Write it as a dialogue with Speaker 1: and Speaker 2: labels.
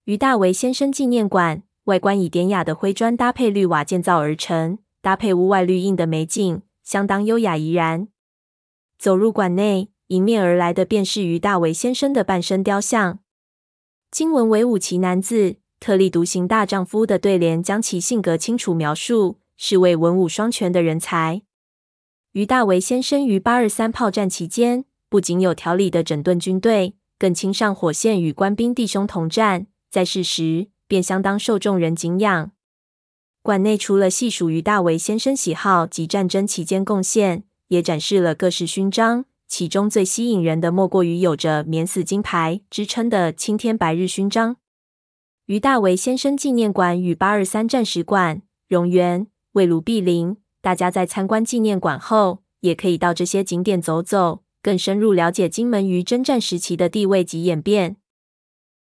Speaker 1: 于大为先生纪念馆外观以典雅的灰砖搭配绿瓦建造而成，搭配屋外绿荫的美景，相当优雅怡然。走入馆内，迎面而来的便是于大为先生的半身雕像。经文为武奇男子，特立独行大丈夫的对联将其性格清楚描述，是位文武双全的人才。于大为先生于823炮战期间，不仅有条理的整顿军队，更亲上火线与官兵弟兄同战，在世时便相当受众人敬仰。馆内除了细数于大为先生喜好及战争期间贡献，也展示了各式勋章，其中最吸引人的莫过于有着免死金牌之称的青天白日勋章。于大为先生纪念馆与823战史馆、荣园、魏庐毗邻，大家在参观纪念馆后，也可以到这些景点走走，更深入了解金门于征战时期的地位及演变。